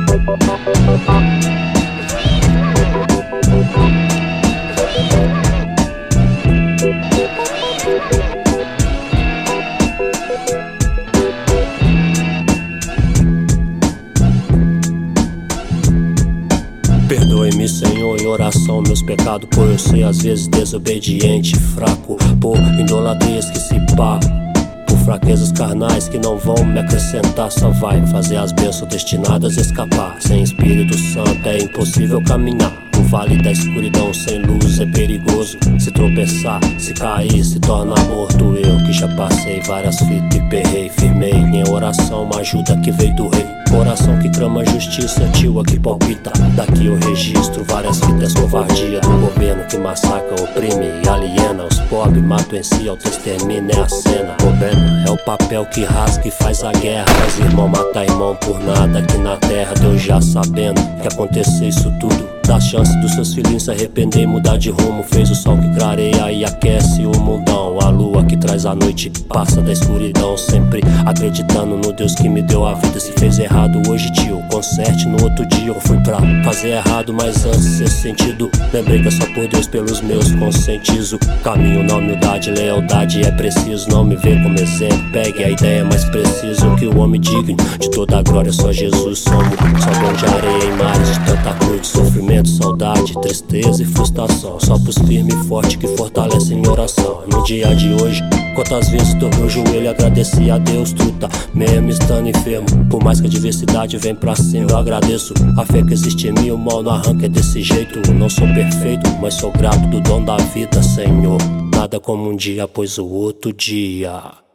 Perdoe-me, Senhor, em oração meus pecados, por eu ser às vezes desobediente, fraco, por idolatrias que se pá, por fraquezas carnais que não vão me acrescentar, só vai fazer as bênçãos destinadas a escapar. Sem Espírito Santo é impossível caminhar. No vale da escuridão sem luz é perigoso. Se tropeçar, se cair, se torna morto. Eu que já passei várias fitas e perrei, firmei em oração uma ajuda que veio do rei. Coração que clama justiça, tio que palpita. Daqui eu registro várias fitas covardia do governo que massacra, oprime e aliena os pobres, mata em si, auto-extermina é a cena. Governo é o papel que rasga e faz a guerra. Faz irmão matar irmão por nada aqui na terra. Deus já sabendo que acontecer isso tudo, dá chance dos seus filhinhos se arrepender e mudar de rumo. Fez o sol que clareia e aquece o mundão. A lua que traz a noite, passa da escuridão. Sempre acreditando no Deus que me deu a vida. Se fez errado hoje, tio, conserte no outro dia. Eu fui pra fazer errado, mas antes ser sentido. Lembrei que é só por Deus, pelos meus conscientizo. Caminho na humildade, lealdade é preciso. Não me vê como exemplo, pegue a ideia mais preciso. Que o homem digno de toda a glória, só Jesus somos. Só grão de areia em mares de tanta cruz, de sofrimento, saudade, tristeza e frustração. Só pros firmes e fortes que fortalecem em oração. No dia de hoje, quantas vezes dobrei o joelho e agradeci a Deus, truta, mesmo estando enfermo. Por mais que a diversidade vem pra cima, eu agradeço a fé que existe em mim, o mal não arranca, é desse jeito. Não sou perfeito, mas sou grato do dom da vida, Senhor. Nada como um dia após o outro dia.